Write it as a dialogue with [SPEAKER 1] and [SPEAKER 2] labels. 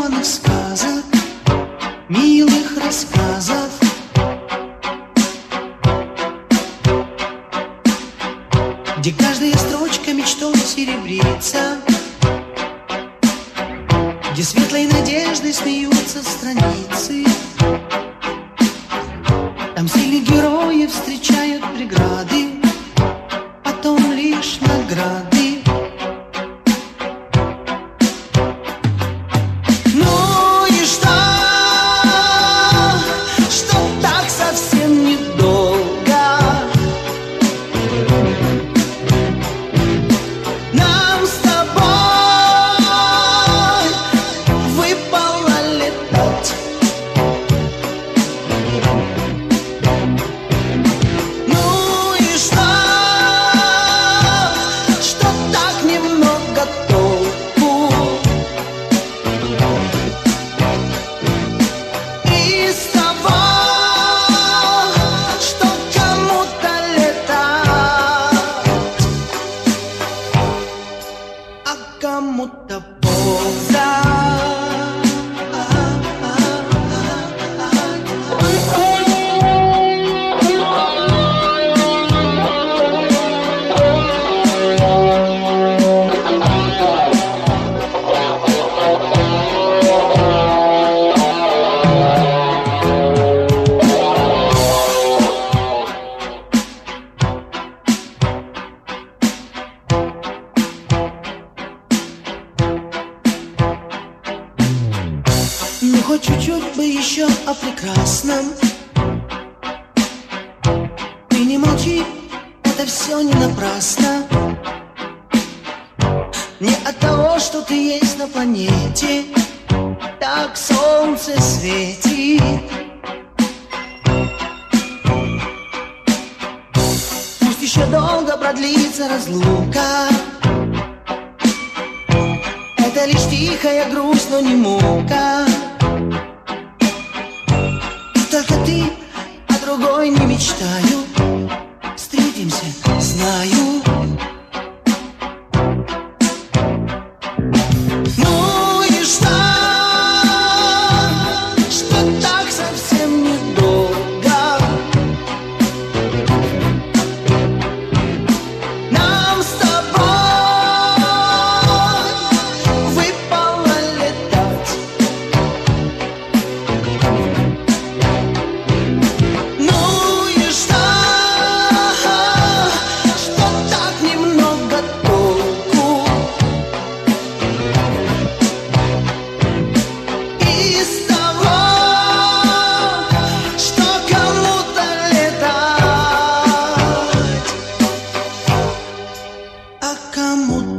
[SPEAKER 1] придуманных сказок, милых рассказов. Где каждая строчка мечтой серебрится, где светлой надеждой смеются страницы. Там сильных героев встречают преграды, потом лишь награды. Ну и что так совсем недолго? Нам с тобой выпало летать. Ну и что так немного толку из того, что кому-то летать, а кому-то ползать. Ну хоть чуть-чуть бы еще о прекрасном. Ты не молчи, это все не напрасно. Не от того, что ты есть на планете, так солнце светит. Пусть еще долго продлится разлука, это лишь тихая грусть, но не мука. И только ты, а другой не мечтаю. Встретимся, знаю. Ну и что так совсем недолго? Нам с тобой выпало летать. Ну и что так немного толку из того, что кому-то летать, а кому-то